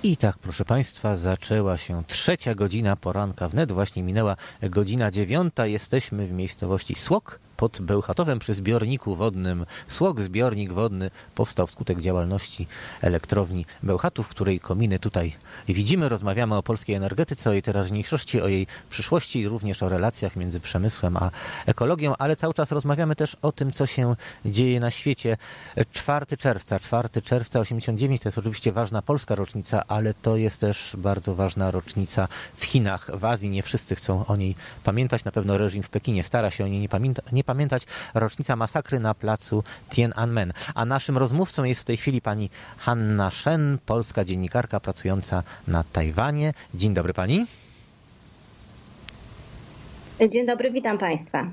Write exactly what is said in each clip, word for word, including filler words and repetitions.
I tak, proszę Państwa, zaczęła się trzecia godzina poranka. Wnet właśnie minęła godzina dziewiąta. Jesteśmy w miejscowości Słok pod Bełchatowem przy zbiorniku wodnym. Słok, zbiornik wodny, powstał wskutek działalności elektrowni Bełchatów, której kominy tutaj widzimy. Rozmawiamy o polskiej energetyce, o jej teraźniejszości, o jej przyszłości, również o relacjach między przemysłem a ekologią, ale cały czas rozmawiamy też o tym, co się dzieje na świecie. czwartego czerwca, czwartego czerwca osiemdziesiąt dziewięć to jest oczywiście ważna polska rocznica, ale to jest też bardzo ważna rocznica w Chinach, w Azji. Nie wszyscy chcą o niej pamiętać. Na pewno reżim w Pekinie stara się o niej nie, pamięta, nie pamiętać. Rocznica masakry na placu Tiananmen. A naszym rozmówcą jest w tej chwili pani Hanna Shen, polska dziennikarka pracująca na Tajwanie. Dzień dobry pani. Dzień dobry, witam państwa.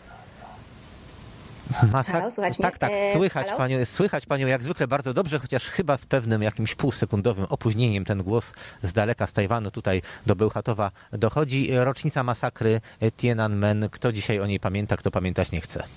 Masak... Halo, słychać tak, tak, mnie? słychać Halo? panią, słychać panią jak zwykle bardzo dobrze, chociaż chyba z pewnym jakimś półsekundowym opóźnieniem ten głos z daleka z Tajwanu tutaj do Bełchatowa dochodzi. Rocznica masakry Tiananmen. Kto dzisiaj o niej pamięta, kto pamiętać nie chce?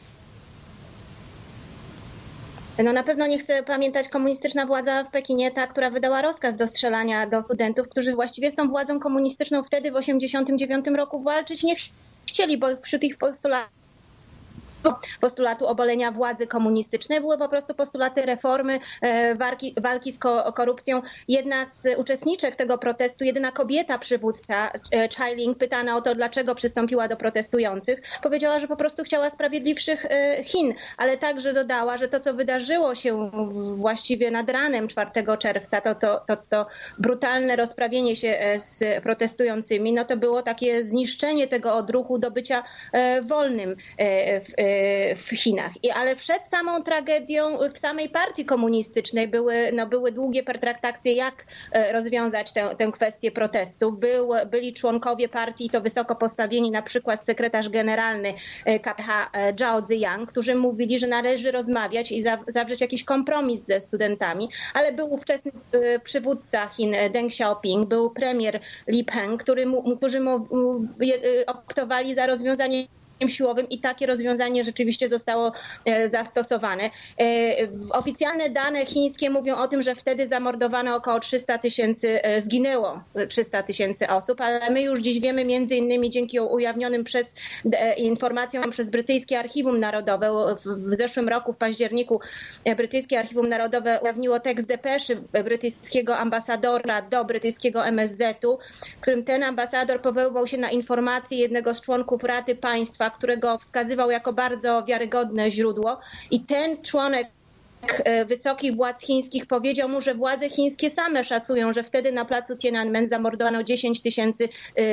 No na pewno nie chce pamiętać komunistyczna władza w Pekinie, ta, która wydała rozkaz do strzelania do studentów, którzy właściwie z tą władzą komunistyczną wtedy w osiemdziesiątym dziewiątym roku walczyć nie chcieli, bo wśród ich postulatów postulatu obalenia władzy komunistycznej były po prostu postulaty reformy, walki, walki z korupcją. Jedna z uczestniczek tego protestu, jedyna kobieta przywódca, Chai Ling, pytana o to, dlaczego przystąpiła do protestujących, powiedziała, że po prostu chciała sprawiedliwszych Chin, ale także dodała, że to, co wydarzyło się właściwie nad ranem czwartego czerwca, to, to, to, to brutalne rozprawienie się z protestującymi, no to było takie zniszczenie tego odruchu do bycia wolnym w w Chinach. I, ale przed samą tragedią w samej partii komunistycznej były, no, były długie pertraktacje, jak rozwiązać tę, tę kwestię protestu. Był, byli członkowie partii, to wysoko postawieni, na przykład sekretarz generalny K P H Zhao Ziyang, którzy mówili, że należy rozmawiać i za, zawrzeć jakiś kompromis ze studentami, ale był ówczesny przywódca Chin Deng Xiaoping, był premier Li Peng, który, którzy mu, optowali za rozwiązanie siłowym i takie rozwiązanie rzeczywiście zostało zastosowane. Oficjalne dane chińskie mówią o tym, że wtedy zamordowano około trzysta tysięcy, zginęło trzysta tysięcy osób, ale my już dziś wiemy między innymi dzięki ujawnionym przez informacjom przez Brytyjskie Archiwum Narodowe w zeszłym roku w październiku Brytyjskie Archiwum Narodowe ujawniło tekst depeszy brytyjskiego ambasadora do brytyjskiego M S Z-u, w którym ten ambasador powoływał się na informacje jednego z członków Rady Państwa, którego wskazywał jako bardzo wiarygodne źródło, i ten członek wysokich władz chińskich powiedział mu, że władze chińskie same szacują, że wtedy na placu Tiananmen zamordowano dziesięć tysięcy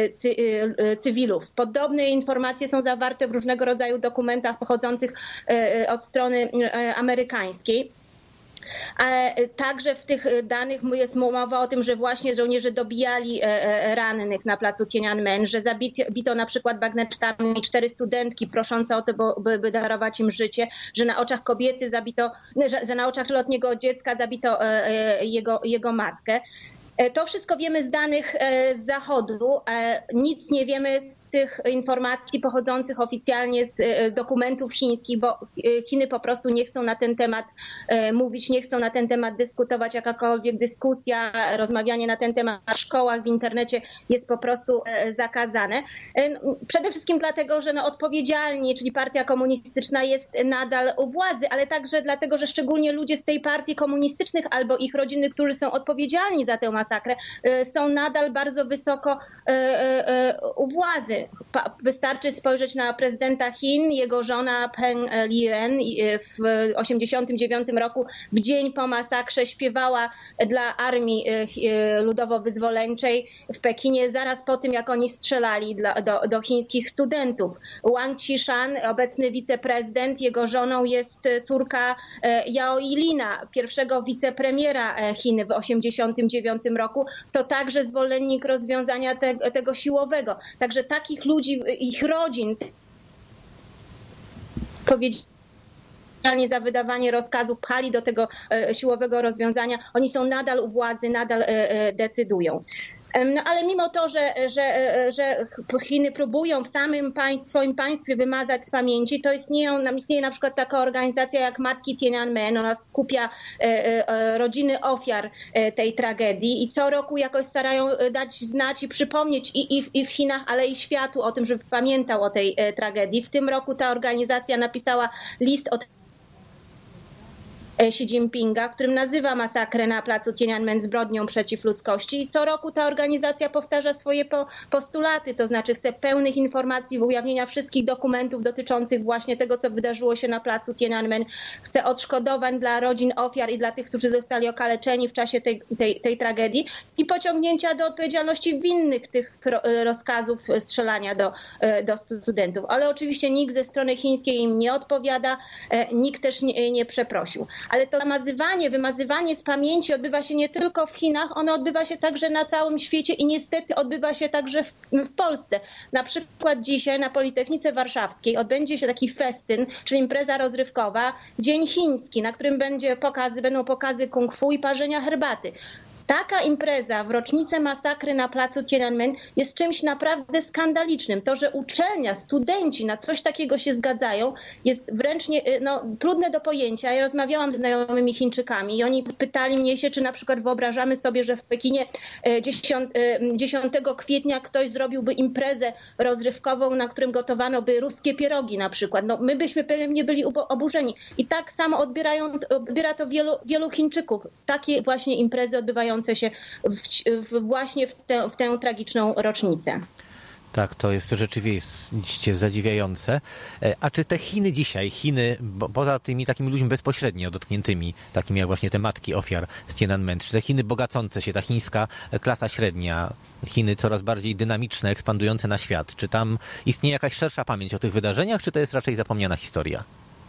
cywilów. Podobne informacje są zawarte w różnego rodzaju dokumentach pochodzących od strony amerykańskiej. Ale także w tych danych jest mowa o tym, że właśnie żołnierze dobijali rannych na placu Tiananmen, że zabito na przykład bagnetami cztery studentki proszące o to, by, by darować im życie, że na oczach kobiety zabito, że na oczach trzyletniego dziecka zabito jego, jego matkę. To wszystko wiemy z danych z Zachodu. Nic nie wiemy z tych informacji pochodzących oficjalnie z dokumentów chińskich, bo Chiny po prostu nie chcą na ten temat mówić, nie chcą na ten temat dyskutować. Jakakolwiek dyskusja, rozmawianie na ten temat w szkołach, w internecie jest po prostu zakazane. Przede wszystkim dlatego, że no odpowiedzialni, czyli partia komunistyczna jest nadal u władzy, ale także dlatego, że szczególnie ludzie z tej partii komunistycznych albo ich rodziny, którzy są odpowiedzialni za tę masakrę, są nadal bardzo wysoko u władzy. Wystarczy spojrzeć na prezydenta Chin. Jego żona Peng Liyuan w osiemdziesiątym dziewiątym roku w dzień po masakrze śpiewała dla Armii Ludowo-Wyzwoleńczej w Pekinie zaraz po tym, jak oni strzelali dla, do, do chińskich studentów. Wang Qishan, obecny wiceprezydent, jego żoną jest córka Yao Yilina, pierwszego wicepremiera Chin w osiemdziesiątym dziewiątym roku. To także zwolennik rozwiązania te, tego siłowego. Także takich ludzi, ich rodzin powiedzieli za wydawanie rozkazu, pchali do tego siłowego rozwiązania. Oni są nadal u władzy, nadal decydują. No ale mimo to, że, że, że Chiny próbują w samym państw, swoim państwie wymazać z pamięci, to istnieją, istnieje na przykład taka organizacja jak Matki Tiananmen, ona skupia rodziny ofiar tej tragedii i co roku jakoś starają dać znać i przypomnieć i, i, i w Chinach, ale i światu o tym, żeby pamiętał o tej tragedii. W tym roku ta organizacja napisała list od Xi Jinpinga, w którym nazywa masakrę na placu Tiananmen zbrodnią przeciw ludzkości i co roku ta organizacja powtarza swoje po, postulaty, to znaczy chce pełnych informacji, ujawnienia wszystkich dokumentów dotyczących właśnie tego, co wydarzyło się na placu Tiananmen, chce odszkodowań dla rodzin ofiar i dla tych, którzy zostali okaleczeni w czasie tej, tej, tej tragedii i pociągnięcia do odpowiedzialności winnych tych rozkazów strzelania do, do studentów. Ale oczywiście nikt ze strony chińskiej im nie odpowiada, nikt też nie, nie przeprosił. Ale to zamazywanie, wymazywanie z pamięci odbywa się nie tylko w Chinach, ono odbywa się także na całym świecie i niestety odbywa się także w, w Polsce. Na przykład dzisiaj na Politechnice Warszawskiej odbędzie się taki festyn, czyli impreza rozrywkowa, Dzień Chiński, na którym będzie pokazy, będą pokazy kung fu i parzenia herbaty. Taka impreza w rocznicę masakry na placu Tiananmen jest czymś naprawdę skandalicznym. To, że uczelnia, studenci na coś takiego się zgadzają, jest wręcz nie, no, trudne do pojęcia. Ja rozmawiałam z znajomymi Chińczykami i oni pytali mnie się, czy na przykład wyobrażamy sobie, że w Pekinie dziesiątego kwietnia ktoś zrobiłby imprezę rozrywkową, na którym gotowano by ruskie pierogi na przykład. No, my byśmy pewnie byli oburzeni. I tak samo odbierają, odbiera to wielu, wielu Chińczyków. Takie właśnie imprezy odbywają się w, w, właśnie w tę, w tę tragiczną rocznicę. Tak, to jest rzeczywiście zadziwiające. A czy te Chiny dzisiaj, Chiny, bo poza tymi takimi ludźmi bezpośrednio dotkniętymi, takimi jak właśnie te matki ofiar z Tiananmen, czy te Chiny bogacące się, ta chińska klasa średnia, Chiny coraz bardziej dynamiczne, ekspandujące na świat, czy tam istnieje jakaś szersza pamięć o tych wydarzeniach, czy to jest raczej zapomniana historia?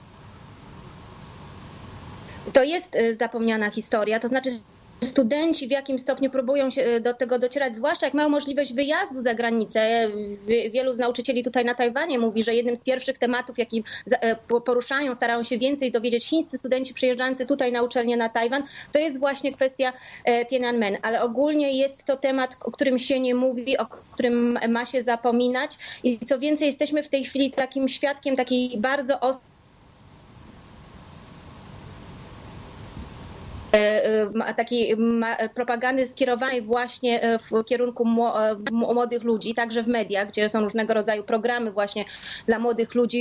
To jest zapomniana historia, to znaczy studenci w jakim stopniu próbują się do tego docierać, zwłaszcza jak mają możliwość wyjazdu za granicę. Wielu z nauczycieli tutaj na Tajwanie mówi, że jednym z pierwszych tematów, jaki poruszają, starają się więcej dowiedzieć chińscy studenci przyjeżdżający tutaj na uczelnię na Tajwan, to jest właśnie kwestia Tiananmen. Ale ogólnie jest to temat, o którym się nie mówi, o którym ma się zapominać i co więcej, jesteśmy w tej chwili takim świadkiem takiej bardzo ostrej takiej propagandy skierowanej właśnie w kierunku młodych ludzi, także w mediach, gdzie są różnego rodzaju programy właśnie dla młodych ludzi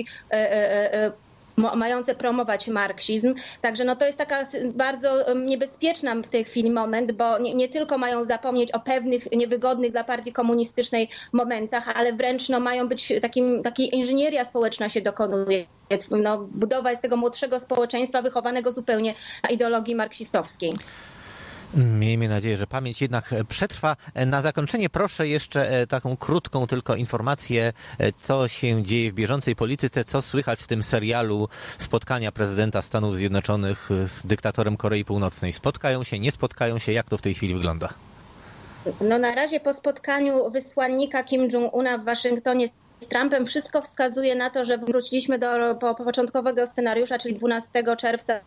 mające promować marksizm. Także no to jest taka bardzo niebezpieczna w tej chwili moment, bo nie, nie tylko mają zapomnieć o pewnych niewygodnych dla partii komunistycznej momentach, ale wręcz no, mają być takim, takiej inżynieria społeczna się dokonuje. No, budowa jest tego młodszego społeczeństwa wychowanego zupełnie na ideologii marksistowskiej. Miejmy nadzieję, że pamięć jednak przetrwa. Na zakończenie proszę jeszcze taką krótką tylko informację, co się dzieje w bieżącej polityce, co słychać w tym serialu spotkania prezydenta Stanów Zjednoczonych z dyktatorem Korei Północnej. Spotkają się, nie spotkają się? Jak to w tej chwili wygląda? No na razie po spotkaniu wysłannika Kim Jong-una w Waszyngtonie z Trumpem wszystko wskazuje na to, że wróciliśmy do po, początkowego scenariusza, czyli dwunastego czerwca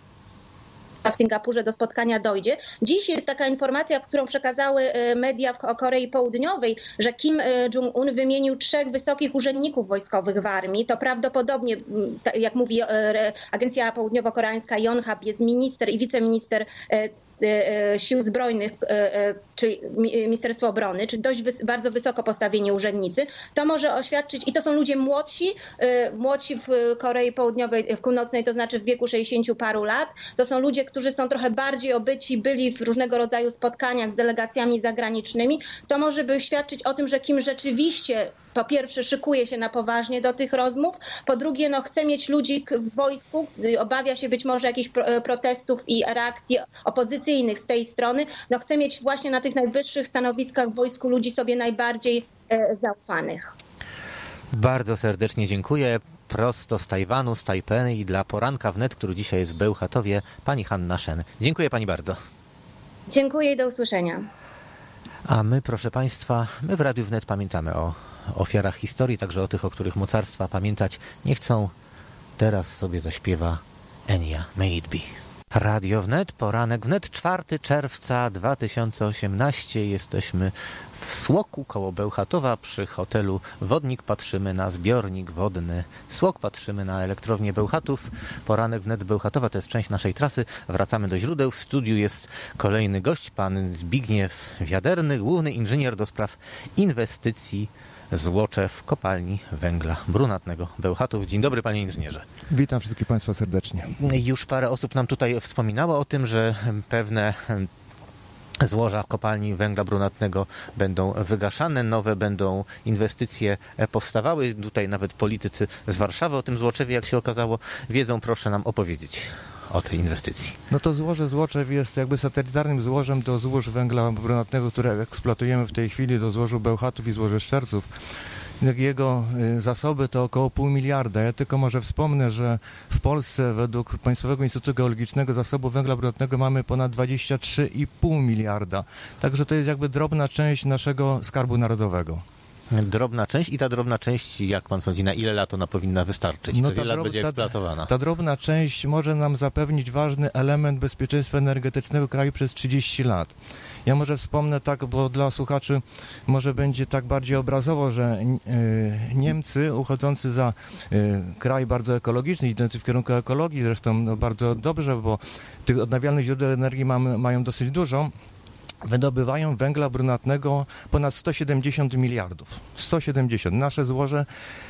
w Singapurze do spotkania dojdzie. Dziś jest taka informacja, którą przekazały media o Korei Południowej, że Kim Jong-un wymienił trzech wysokich urzędników wojskowych w armii. To prawdopodobnie, jak mówi agencja południowo-koreańska Yonhap, jest minister i wiceminister Sił Zbrojnych, czyli Ministerstwo Obrony, czy dość wys- bardzo wysoko postawieni urzędnicy, to może oświadczyć, i to są ludzie młodsi, młodsi w Korei Południowej, w Północnej, to znaczy w wieku sześćdziesięciu paru lat, to są ludzie, którzy są trochę bardziej obyci, byli w różnego rodzaju spotkaniach z delegacjami zagranicznymi, to może by świadczyć o tym, że Kim rzeczywiście po pierwsze szykuje się na poważnie do tych rozmów, po drugie no, chce mieć ludzi w wojsku, obawia się być może jakichś protestów i reakcji opozycyjnych z tej strony, no chce mieć właśnie na tych najwyższych stanowiskach w wojsku ludzi sobie najbardziej e, zaufanych. Bardzo serdecznie dziękuję. Prosto z Tajwanu, z Tajpej dla Poranka Wnet, który dzisiaj jest w Bełchatowie, pani Hanna Shen. Dziękuję pani bardzo. Dziękuję i do usłyszenia. A my, proszę państwa, my w Radiu Wnet pamiętamy o ofiarach historii, także o tych, o których mocarstwa pamiętać nie chcą. Teraz sobie zaśpiewa Enya, May It Be. Radio Wnet, poranek Wnet, czwartego czerwca dwa tysiące osiemnastego. Jesteśmy w Słoku koło Bełchatowa przy hotelu Wodnik. Patrzymy na zbiornik wodny Słok, patrzymy na elektrownię Bełchatów. Poranek Wnet z Bełchatowa to jest część naszej trasy. Wracamy do źródeł. W studiu jest kolejny gość, pan Zbigniew Wiaderny, główny inżynier do spraw inwestycji Złoczew kopalni węgla brunatnego Bełchatów. Dzień dobry, panie inżynierze. Witam wszystkich państwa serdecznie. Już parę osób nam tutaj wspominało o tym, że pewne złoża kopalni węgla brunatnego będą wygaszane, nowe będą inwestycje powstawały. Tutaj nawet politycy z Warszawy o tym Złoczewie, jak się okazało, wiedzą. Proszę nam opowiedzieć o tej inwestycji. No to złoże Złoczew jest jakby satelitarnym złożem do złóż węgla brunatnego, które eksploatujemy w tej chwili, do złożu Bełchatów i złoży Szczerców. Jego zasoby to około pół miliarda. Ja tylko może wspomnę, że w Polsce według Państwowego Instytutu Geologicznego zasobu węgla brunatnego mamy ponad dwadzieścia trzy i pół miliarda. Także to jest jakby drobna część naszego skarbu narodowego. Drobna część i ta drobna część, jak pan sądzi, na ile lat ona powinna wystarczyć? No Ile lat drob, będzie ta, eksploatowana? Ta drobna część może nam zapewnić ważny element bezpieczeństwa energetycznego kraju przez trzydzieści lat. Ja może wspomnę tak, bo dla słuchaczy może będzie tak bardziej obrazowo, że y, Niemcy uchodzący za y, kraj bardzo ekologiczny, idący w kierunku ekologii, zresztą no, bardzo dobrze, bo tych odnawialnych źródeł energii mamy, mają dosyć dużo, wydobywają węgla brunatnego ponad sto siedemdziesiąt miliardów. sto siedemdziesiąt. Nasze złoże,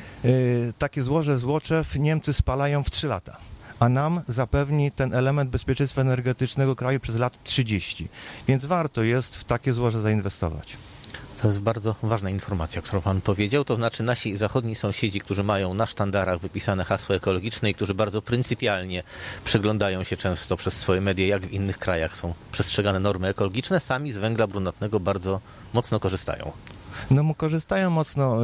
y, takie złoże Złoczew Niemcy spalają w trzy lata. A nam zapewni ten element bezpieczeństwa energetycznego kraju przez lat trzydzieści. Więc warto jest w takie złoże zainwestować. To jest bardzo ważna informacja, którą pan powiedział. To znaczy nasi zachodni sąsiedzi, którzy mają na sztandarach wypisane hasło ekologiczne i którzy bardzo pryncypialnie przyglądają się często przez swoje media, jak w innych krajach są przestrzegane normy ekologiczne, sami z węgla brunatnego bardzo mocno korzystają. No korzystają mocno.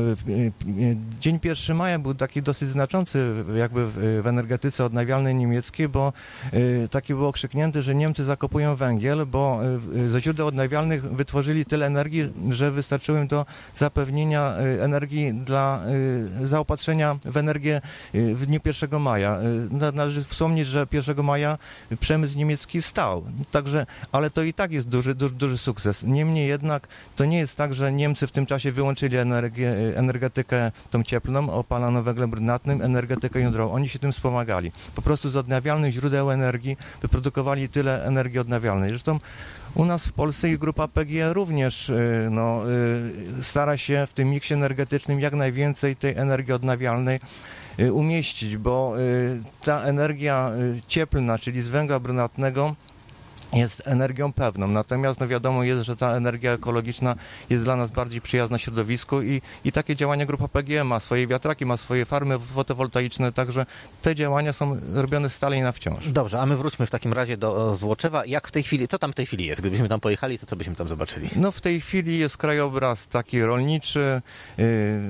Dzień pierwszego maja był taki dosyć znaczący jakby w energetyce odnawialnej niemieckiej, bo taki był okrzyknięty, że Niemcy zakopują węgiel, bo ze źródeł odnawialnych wytworzyli tyle energii, że wystarczyło im do zapewnienia energii dla zaopatrzenia w energię w dniu pierwszego maja. Należy wspomnieć, że pierwszego maja przemysł niemiecki stał. Także, ale to i tak jest duży, duży, duży sukces. Niemniej jednak to nie jest tak, że Niemcy w tym czasie wyłączyli energię, energetykę tą cieplną, opalaną węglem brunatnym, energetykę jądrową. Oni się tym wspomagali. Po prostu z odnawialnych źródeł energii wyprodukowali tyle energii odnawialnej. Zresztą u nas w Polsce i grupa P G E również no, stara się w tym miksie energetycznym jak najwięcej tej energii odnawialnej umieścić, bo ta energia cieplna, czyli z węgla brunatnego, jest energią pewną, natomiast no wiadomo jest, że ta energia ekologiczna jest dla nas bardziej przyjazna środowisku i, i takie działania grupa P G E ma swoje wiatraki, ma swoje farmy fotowoltaiczne, także te działania są robione stale i na wciąż. Dobrze, a my wróćmy w takim razie do Złoczewa. Jak w tej chwili, co tam w tej chwili jest? Gdybyśmy tam pojechali, to co byśmy tam zobaczyli? No w tej chwili jest krajobraz taki rolniczy, yy,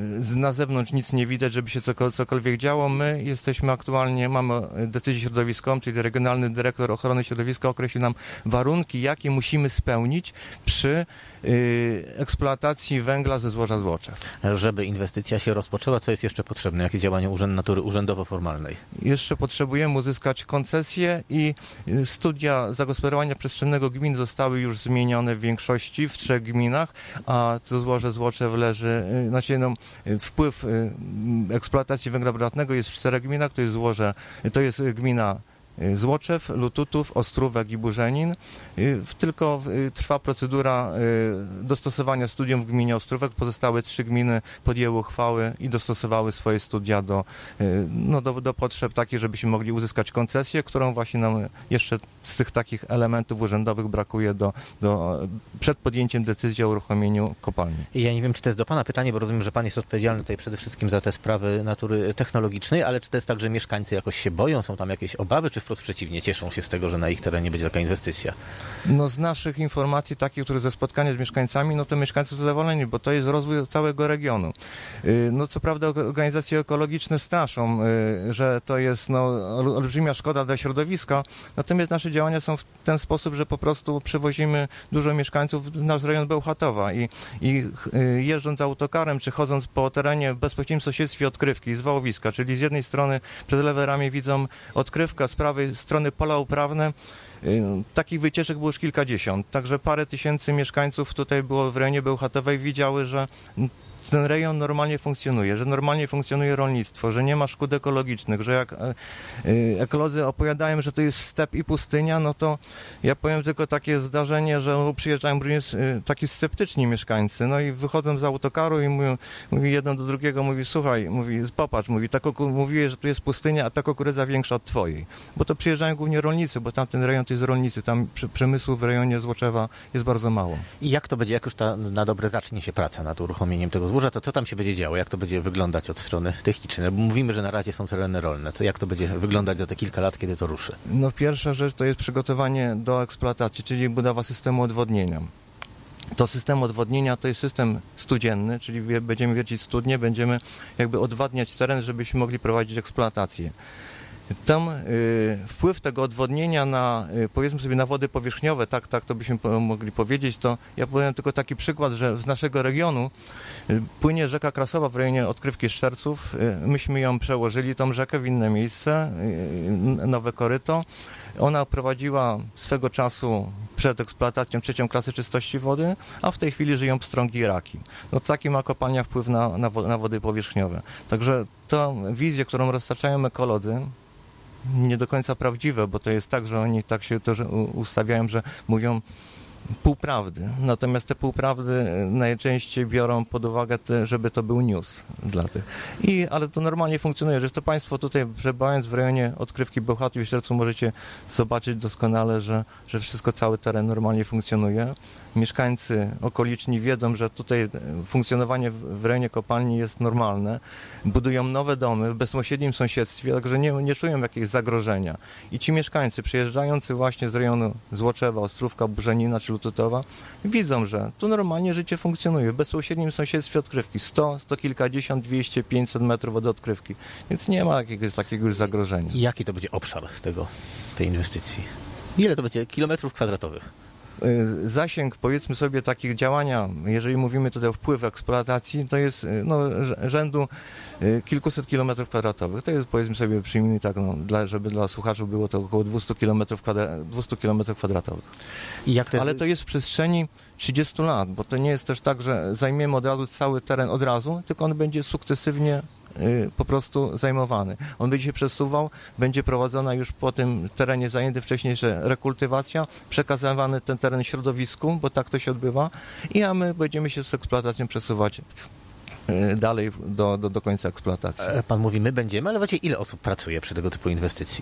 na zewnątrz nic nie widać, żeby się cokol- cokolwiek działo. My jesteśmy aktualnie, mamy decyzję środowiskową, czyli regionalny dyrektor ochrony środowiska określił nam warunki, jakie musimy spełnić przy y, eksploatacji węgla ze złoża Złoczew. Żeby inwestycja się rozpoczęła, co jest jeszcze potrzebne? Jakie działania urzęd natury urzędowo-formalnej? Jeszcze potrzebujemy uzyskać koncesję i studia zagospodarowania przestrzennego gmin zostały już zmienione w większości, w trzech gminach, a to złoże Złoczew leży, y, znaczy no, wpływ y, eksploatacji węgla brunatnego jest w czterech gminach, to jest złoże, to jest gmina Złoczew, Lututów, Ostrówek i Burzenin. Tylko trwa procedura dostosowania studium w gminie Ostrówek. Pozostałe trzy gminy podjęły uchwały i dostosowały swoje studia do, no, do, do potrzeb takich, żebyśmy mogli uzyskać koncesję, którą właśnie nam jeszcze z tych takich elementów urzędowych brakuje do, do, przed podjęciem decyzji o uruchomieniu kopalni. Ja nie wiem, czy to jest do pana pytanie, bo rozumiem, że pan jest odpowiedzialny tutaj przede wszystkim za te sprawy natury technologicznej, ale czy to jest tak, że mieszkańcy jakoś się boją, są tam jakieś obawy, czy wprost przeciwnie, cieszą się z tego, że na ich terenie będzie taka inwestycja? No z naszych informacji takich, które ze spotkania z mieszkańcami, no to mieszkańcy są zadowoleni, bo to jest rozwój całego regionu. No co prawda organizacje ekologiczne straszą, że to jest no, olbrzymia szkoda dla środowiska, natomiast nasze działania są w ten sposób, że po prostu przywozimy dużo mieszkańców w nasz rejon Bełchatowa i, i jeżdżąc autokarem, czy chodząc po terenie w bezpośrednim sąsiedztwie odkrywki z wałowiska, czyli z jednej strony przez lewe ramię widzą odkrywkę, z prawej prawej strony pola uprawne. Takich wycieczek było już kilkadziesiąt, także parę tysięcy mieszkańców tutaj było w rejonie Bełchatowej, widziały, że ten rejon normalnie funkcjonuje, że normalnie funkcjonuje rolnictwo, że nie ma szkód ekologicznych, że jak ekolodzy opowiadają, że to jest step i pustynia, no to ja powiem tylko takie zdarzenie, że przyjeżdżają również taki sceptyczni mieszkańcy, no i wychodzą z autokaru i mówią, mówi jeden do drugiego, mówi, słuchaj, mówi, popatrz, mówi, tak mówiłeś, że tu jest pustynia, a ta kukurydza większa od twojej. Bo to przyjeżdżają głównie rolnicy, bo tamten rejon to jest rolnicy, tam przemysłu w rejonie Złoczewa jest bardzo mało. I jak to będzie, jak już ta, na dobre zacznie się praca nad uruchomieniem tego złoża, to co tam się będzie działo? Jak to będzie wyglądać od strony technicznej? Bo mówimy, że na razie są tereny rolne. Co, jak to będzie wyglądać za te kilka lat, kiedy to ruszy? No pierwsza rzecz to jest przygotowanie do eksploatacji, czyli budowa systemu odwodnienia. To system odwodnienia to jest system studzienny, czyli będziemy wiercić studnie, będziemy jakby odwadniać teren, żebyśmy mogli prowadzić eksploatację. Tam y, wpływ tego odwodnienia na, y, powiedzmy sobie, na wody powierzchniowe, tak, tak to byśmy po, mogli powiedzieć, to ja powiem tylko taki przykład, że z naszego regionu y, płynie rzeka Krasowa w rejonie odkrywki Szczerców. Y, myśmy ją przełożyli, tą rzekę, w inne miejsce, y, nowe koryto. Ona prowadziła swego czasu przed eksploatacją trzecią klasę czystości wody, a w tej chwili żyją pstrągi i raki. No taki ma kopalnia wpływ na, na, wo, na wody powierzchniowe. Także ta wizja, którą roztaczają ekolodzy, nie do końca prawdziwe, bo to jest tak, że oni tak się to ustawiają, że mówią półprawdy. Natomiast te półprawdy najczęściej biorą pod uwagę, te, żeby to był news dla tych. I, ale to normalnie funkcjonuje, że to Państwo tutaj przebywając w rejonie odkrywki Bełchatów i Szczerców możecie zobaczyć doskonale, że, że wszystko, cały teren normalnie funkcjonuje. Mieszkańcy okoliczni wiedzą, że tutaj funkcjonowanie w rejonie kopalni jest normalne. Budują nowe domy w bezpośrednim sąsiedztwie, także nie, nie czują jakiegoś zagrożenia. I ci mieszkańcy przyjeżdżający właśnie z rejonu Złoczewa, Ostrówka, Burzenina czy Lutotowa widzą, że tu normalnie życie funkcjonuje. W bezpośrednim sąsiedztwie odkrywki sto, sto kilkadziesiąt, dwieście, pięćset metrów od odkrywki. Więc nie ma jakiegoś takiego już zagrożenia. I jaki to będzie obszar tego, tej inwestycji? Ile to będzie kilometrów kwadratowych? Zasięg, powiedzmy sobie, takich działania, jeżeli mówimy tutaj o wpływ eksploatacji, to jest no, rzędu kilkuset kilometrów kwadratowych. To jest, powiedzmy sobie, przyjmijmy tak, no, dla, żeby dla słuchaczy było to około dwieście kilometrów kwadratowych. I jak to jest... Ale to jest w przestrzeni trzydziestu lat, bo to nie jest też tak, że zajmiemy od razu cały teren od razu, tylko on będzie sukcesywnie po prostu zajmowany. On będzie się przesuwał, będzie prowadzona już po tym terenie zajęty wcześniejsza rekultywacja, przekazywany ten teren środowisku, bo tak to się odbywa, i a my będziemy się z eksploatacją przesuwać dalej do, do, do końca eksploatacji. Pan mówi, my będziemy, ale wiecie, ile osób pracuje przy tego typu inwestycji?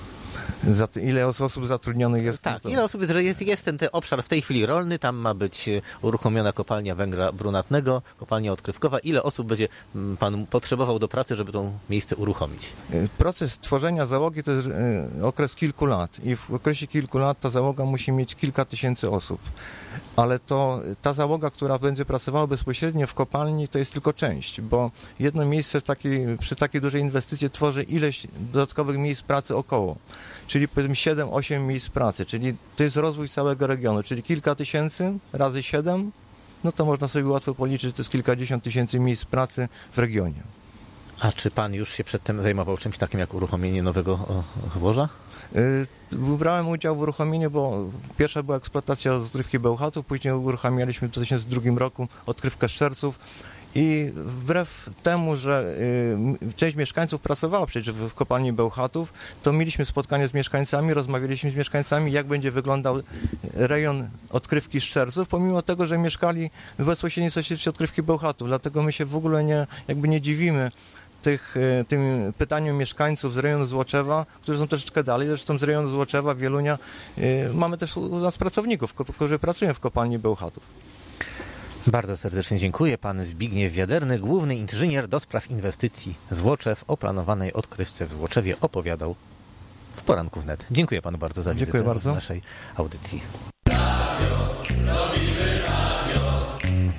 Za, ile osób zatrudnionych jest? Tak, to... ile osób, że jest, jest ten, ten obszar w tej chwili rolny, tam ma być uruchomiona kopalnia węgla brunatnego, kopalnia odkrywkowa. Ile osób będzie pan potrzebował do pracy, żeby to miejsce uruchomić? Proces tworzenia załogi to jest okres kilku lat i w okresie kilku lat ta załoga musi mieć kilka tysięcy osób. Ale to ta załoga, która będzie pracowała bezpośrednio w kopalni, to jest tylko część, bo jedno miejsce w takiej, przy takiej dużej inwestycji tworzy ileś dodatkowych miejsc pracy około. Czyli powiedzmy siedem osiem miejsc pracy, czyli to jest rozwój całego regionu, czyli kilka tysięcy razy siedem, no to można sobie łatwo policzyć, to jest kilkadziesiąt tysięcy miejsc pracy w regionie. A czy pan już się przedtem zajmował czymś takim jak uruchomienie nowego złoża? Yy, brałem udział w uruchomieniu, bo pierwsza była eksploatacja odkrywki Bełchatów, później uruchamialiśmy w dwa tysiące drugim roku odkrywkę Szczerców. I wbrew temu, że y, część mieszkańców pracowała przecież w, w kopalni Bełchatów, to mieliśmy spotkanie z mieszkańcami, rozmawialiśmy z mieszkańcami, jak będzie wyglądał rejon odkrywki Szczerców, pomimo tego, że mieszkali w bezpośredniej sąsiedztwie odkrywki Bełchatów. Dlatego my się w ogóle nie, jakby nie dziwimy tych, tym pytaniom mieszkańców z rejonu Złoczewa, którzy są troszeczkę dalej. Zresztą z rejonu Złoczewa, Wielunia, y, mamy też u nas pracowników, którzy pracują w kopalni Bełchatów. Bardzo serdecznie dziękuję. Pan Zbigniew Wiaderny, główny inżynier do spraw inwestycji Złoczew, o planowanej odkrywce w Złoczewie opowiadał w Poranku Wnet. Dziękuję panu bardzo za wizytę w naszej audycji. Radio, robimy radio,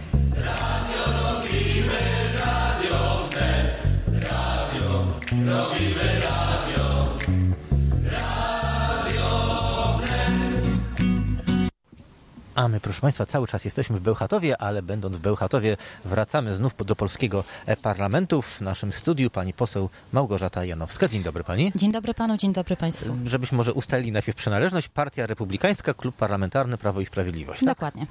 radio robimy, radio wnet, radio robimy radio, radio wnet. A my, proszę Państwa, cały czas jesteśmy w Bełchatowie, ale będąc w Bełchatowie wracamy znów do polskiego parlamentu. W naszym studiu pani poseł Małgorzata Janowska. Dzień dobry pani. Dzień dobry panu, dzień dobry państwu. Żebyśmy może ustalili najpierw przynależność. Partia Republikańska, Klub Parlamentarny Prawo i Sprawiedliwość. Tak? Dokładnie.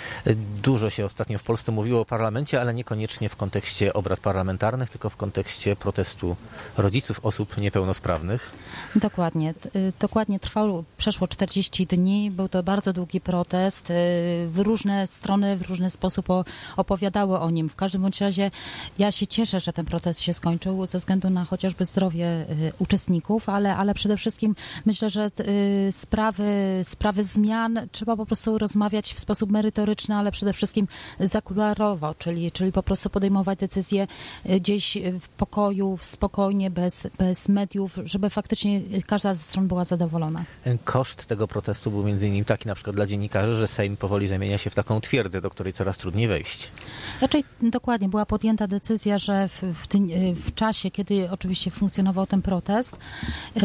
Dużo się ostatnio w Polsce mówiło o parlamencie, ale niekoniecznie w kontekście obrad parlamentarnych, tylko w kontekście protestu rodziców osób niepełnosprawnych. Dokładnie. Dokładnie trwał, przeszło czterdzieści dni. Był to bardzo długi protest. W różne strony, w różny sposób opowiadały o nim. W każdym bądź razie ja się cieszę, że ten protest się skończył ze względu na chociażby zdrowie uczestników, ale, ale przede wszystkim myślę, że sprawy, sprawy zmian trzeba po prostu rozmawiać w sposób merytoryczny, ale przede wszystkim zakularowo, czyli, czyli po prostu podejmować decyzje gdzieś w pokoju, spokojnie, bez, bez mediów, żeby faktycznie każda ze stron była zadowolona. Koszt tego protestu był między innymi taki na przykład dla dziennikarzy, że Sejm powoli zamienia się w taką twierdzę, do której coraz trudniej wejść. Raczej dokładnie była podjęta decyzja, że w, w, w czasie, kiedy oczywiście funkcjonował ten protest, yy,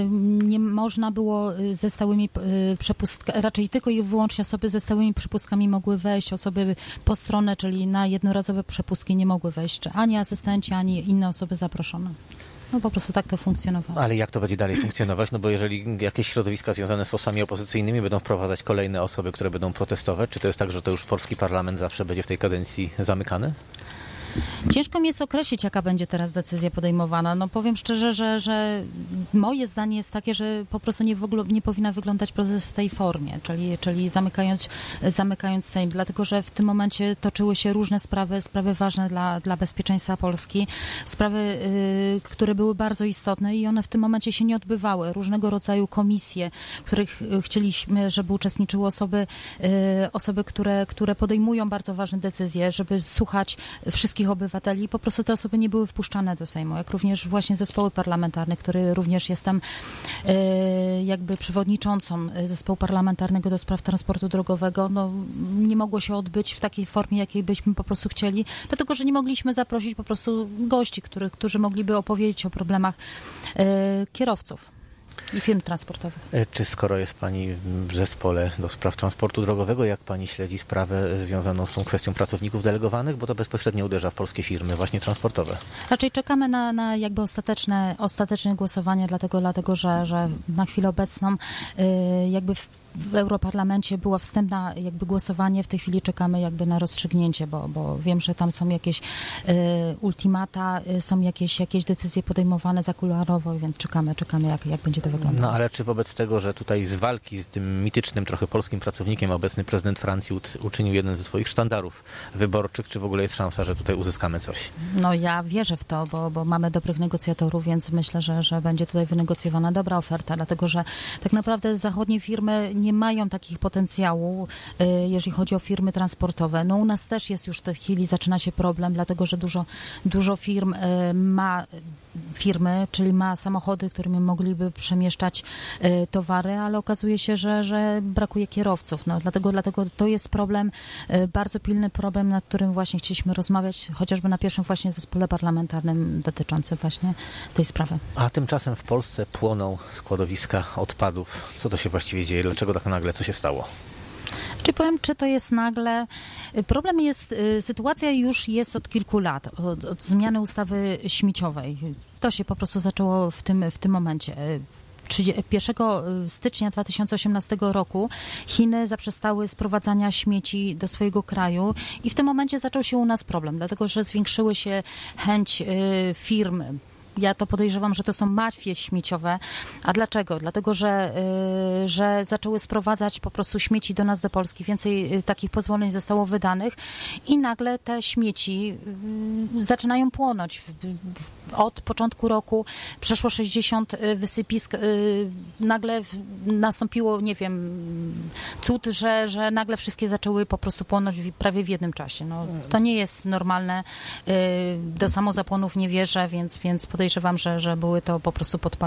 nie można było ze stałymi yy, przepustkami, raczej tylko i wyłącznie osoby ze stałymi przepustkami mogły wejść, osoby postronne, czyli na jednorazowe przepustki nie mogły wejść, ani asystenci, ani inne osoby zaproszone. No po prostu tak to funkcjonowało. Ale jak to będzie dalej funkcjonować? No bo jeżeli jakieś środowiska związane z posłami opozycyjnymi będą wprowadzać kolejne osoby, które będą protestować, czy to jest tak, że to już polski parlament zawsze będzie w tej kadencji zamykany? Ciężko mi jest określić, jaka będzie teraz decyzja podejmowana. No powiem szczerze, że, że moje zdanie jest takie, że po prostu nie, w ogóle, nie powinna wyglądać proces w tej formie, czyli, czyli zamykając, zamykając Sejm, dlatego że w tym momencie toczyły się różne sprawy, sprawy ważne dla, dla bezpieczeństwa Polski, sprawy, y, które były bardzo istotne i one w tym momencie się nie odbywały. Różnego rodzaju komisje, których chcieliśmy, żeby uczestniczyły osoby, y, osoby które, które podejmują bardzo ważne decyzje, żeby słuchać wszystkich obywateli. Po prostu te osoby nie były wpuszczane do Sejmu, jak również właśnie zespoły parlamentarne, który również jestem e, jakby przewodniczącą zespołu parlamentarnego do spraw transportu drogowego. No, nie mogło się odbyć w takiej formie, jakiej byśmy po prostu chcieli, dlatego że nie mogliśmy zaprosić po prostu gości, który, którzy mogliby opowiedzieć o problemach e, kierowców i firm transportowych. Czy skoro jest pani w zespole do spraw transportu drogowego, jak pani śledzi sprawę związaną z tą kwestią pracowników delegowanych, bo to bezpośrednio uderza w polskie firmy właśnie transportowe? Raczej czekamy na, na jakby ostateczne, ostateczne głosowanie, dlatego, dlatego że, że na chwilę obecną yy, jakby w w Europarlamencie było wstępne jakby głosowanie, w tej chwili czekamy jakby na rozstrzygnięcie, bo, bo wiem, że tam są jakieś y, ultimata, y, są jakieś, jakieś decyzje podejmowane zakularowo, więc czekamy, czekamy jak, jak będzie to wyglądało. No ale czy wobec tego, że tutaj z walki z tym mitycznym trochę polskim pracownikiem obecny prezydent Francji uczynił jeden ze swoich sztandarów wyborczych, czy w ogóle jest szansa, że tutaj uzyskamy coś? No ja wierzę w to, bo, bo mamy dobrych negocjatorów, więc myślę, że, że będzie tutaj wynegocjowana dobra oferta, dlatego że tak naprawdę zachodnie firmy nie mają takich potencjału, jeżeli chodzi o firmy transportowe. No u nas też jest już w tej chwili, zaczyna się problem, dlatego że dużo, dużo firm ma firmy, czyli ma samochody, którymi mogliby przemieszczać y, towary, ale okazuje się, że, że brakuje kierowców. No, dlatego, dlatego to jest problem, y, bardzo pilny problem, nad którym właśnie chcieliśmy rozmawiać, chociażby na pierwszym właśnie zespole parlamentarnym dotyczącym właśnie tej sprawy. A tymczasem w Polsce płoną składowiska odpadów. Co to się właściwie dzieje? Dlaczego tak nagle? Co się stało? Czy powiem, czy to jest nagle... Problem jest, sytuacja już jest od kilku lat, od, od zmiany ustawy śmieciowej. To się po prostu zaczęło w tym, w tym momencie. pierwszego stycznia dwa tysiące osiemnastego roku Chiny zaprzestały sprowadzania śmieci do swojego kraju i w tym momencie zaczął się u nas problem, dlatego że zwiększyły się chęć firm. Ja to podejrzewam, że to są mafie śmieciowe. A dlaczego? Dlatego, że, y, że zaczęły sprowadzać po prostu śmieci do nas, do Polski. Więcej y, takich pozwoleń zostało wydanych i nagle te śmieci y, zaczynają płonąć. W, w, od początku roku przeszło sześćdziesiąt wysypisk. Y, nagle w, nastąpiło, nie wiem, cud, że, że nagle wszystkie zaczęły po prostu płonąć w, prawie w jednym czasie. No, to nie jest normalne. Y, do samozapłonów nie wierzę, więc, więc podejrzewam, że, że były to po prostu podpalenia.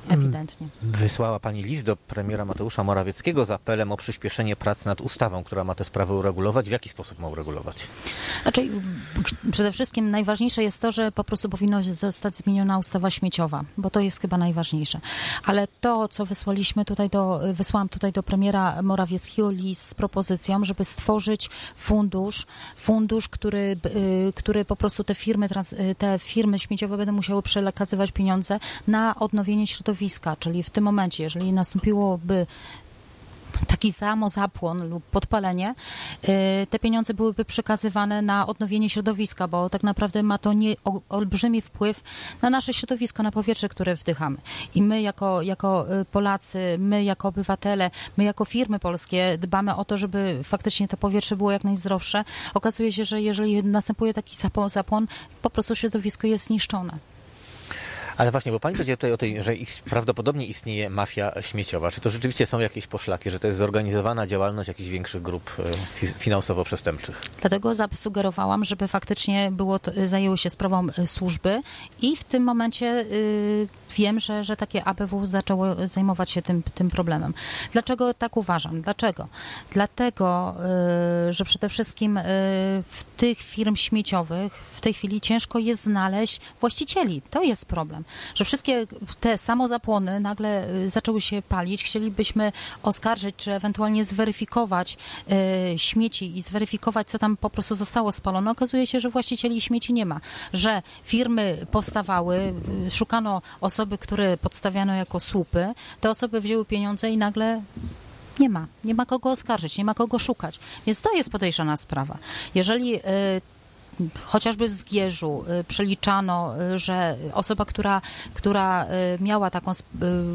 ewidentnie. Wysłała pani list do premiera Mateusza Morawieckiego z apelem o przyspieszenie prac nad ustawą, która ma te sprawy uregulować. W jaki sposób ma uregulować? Znaczy, przede wszystkim najważniejsze jest to, że po prostu powinno zostać zmieniona ustawa śmieciowa, bo to jest chyba najważniejsze. Ale to, co wysłaliśmy tutaj do, wysłałam tutaj do premiera Morawieckiego list z propozycją, żeby stworzyć fundusz, fundusz, który, który po prostu te firmy, te firmy śmieciowe będą musiały przekazywać pieniądze na odnowienie środowiska, czyli w tym momencie, jeżeli nastąpiłoby taki samozapłon lub podpalenie, te pieniądze byłyby przekazywane na odnowienie środowiska, bo tak naprawdę ma to nie, olbrzymi wpływ na nasze środowisko, na powietrze, które wdychamy. I my jako, jako Polacy, my jako obywatele, my jako firmy polskie dbamy o to, żeby faktycznie to powietrze było jak najzdrowsze. Okazuje się, że jeżeli następuje taki zapłon, po prostu środowisko jest zniszczone. Ale właśnie, bo pani powiedziała tutaj o tej, że prawdopodobnie istnieje mafia śmieciowa. Czy to rzeczywiście są jakieś poszlaki, że to jest zorganizowana działalność jakichś większych grup finansowo-przestępczych? Dlatego zasugerowałam, żeby faktycznie było to, zajęły się sprawą służby i w tym momencie y, wiem, że, że takie A B W zaczęło zajmować się tym, tym problemem. Dlaczego tak uważam? Dlaczego? Dlatego, y, że przede wszystkim y, w tych firm śmieciowych w tej chwili ciężko jest znaleźć właścicieli. To jest problem. Że wszystkie te samozapłony nagle zaczęły się palić. Chcielibyśmy oskarżyć, czy ewentualnie zweryfikować y, śmieci i zweryfikować, co tam po prostu zostało spalone. Okazuje się, że właścicieli śmieci nie ma. Że firmy powstawały, y, szukano osoby, które podstawiano jako słupy. Te osoby wzięły pieniądze i nagle nie ma. Nie ma kogo oskarżyć, nie ma kogo szukać. Więc to jest podejrzana sprawa. Jeżeli y, chociażby w Zgierzu y, przeliczano, y, że osoba, która, która y, miała taką y,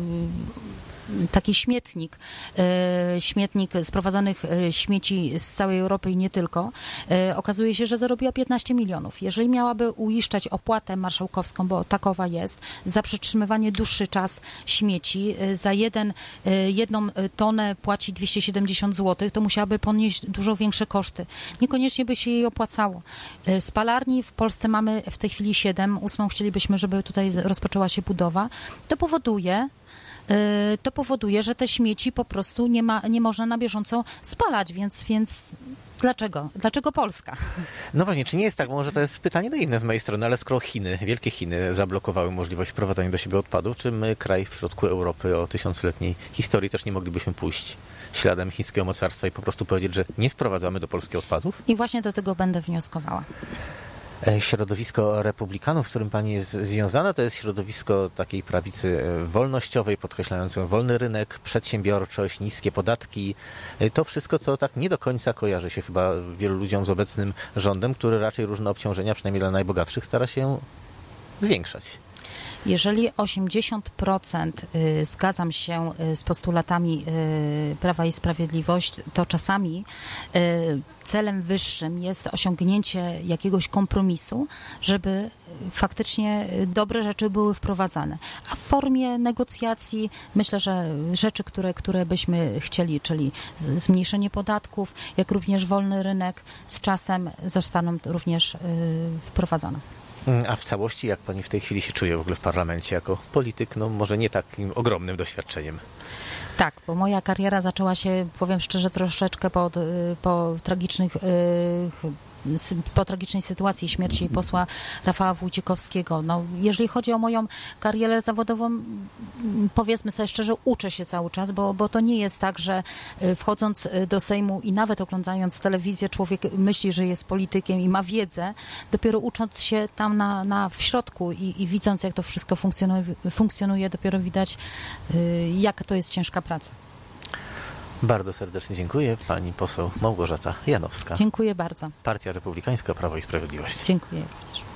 taki śmietnik, y, śmietnik sprowadzanych y, śmieci z całej Europy i nie tylko, y, okazuje się, że zarobiła piętnaście milionów. Jeżeli miałaby uiszczać opłatę marszałkowską, bo takowa jest, za przetrzymywanie dłuższy czas śmieci, y, za jeden, y, jedną tonę płaci dwieście siedemdziesiąt złotych, to musiałaby ponieść dużo większe koszty. Niekoniecznie by się jej opłacało. Y, spalarni w Polsce mamy w tej chwili siedem, ósmą chcielibyśmy, żeby tutaj rozpoczęła się budowa. To powoduje, to powoduje, że te śmieci po prostu nie, ma, nie można na bieżąco spalać, więc, więc dlaczego? Dlaczego Polska? No właśnie, czy nie jest tak, może to jest pytanie naiwne z mojej strony, ale skoro Chiny, wielkie Chiny zablokowały możliwość sprowadzania do siebie odpadów, czy my, kraj w środku Europy o tysiącletniej historii, też nie moglibyśmy pójść śladem chińskiego mocarstwa i po prostu powiedzieć, że nie sprowadzamy do Polski odpadów? I właśnie do tego będę wnioskowała. Środowisko republikanów, z którym pani jest związana, to jest środowisko takiej prawicy wolnościowej, podkreślające wolny rynek, przedsiębiorczość, niskie podatki. To wszystko, co tak nie do końca kojarzy się chyba wielu ludziom z obecnym rządem, który raczej różne obciążenia, przynajmniej dla najbogatszych, stara się zwiększać. Jeżeli osiemdziesiąt procent zgadzam się z postulatami Prawa i Sprawiedliwość, to czasami celem wyższym jest osiągnięcie jakiegoś kompromisu, żeby faktycznie dobre rzeczy były wprowadzane. A w formie negocjacji myślę, że rzeczy, które, które byśmy chcieli, czyli zmniejszenie podatków, jak również wolny rynek, z czasem zostaną również wprowadzone. A w całości, jak pani w tej chwili się czuje w ogóle w parlamencie jako polityk, no może nie takim ogromnym doświadczeniem? Tak, bo moja kariera zaczęła się, powiem szczerze, troszeczkę po, po tragicznych po tragicznej sytuacji śmierci posła Rafała Wójcikowskiego. No, jeżeli chodzi o moją karierę zawodową, powiedzmy sobie szczerze, uczę się cały czas, bo, bo to nie jest tak, że wchodząc do Sejmu i nawet oglądając telewizję, człowiek myśli, że jest politykiem i ma wiedzę. Dopiero ucząc się tam na, na w środku i, i widząc, jak to wszystko funkcjonuje, funkcjonuje, dopiero widać, jaka to jest ciężka praca. Bardzo serdecznie dziękuję. Pani poseł Małgorzata Janowska. Dziękuję bardzo. Partia Republikańska, Prawo i Sprawiedliwość. Dziękuję.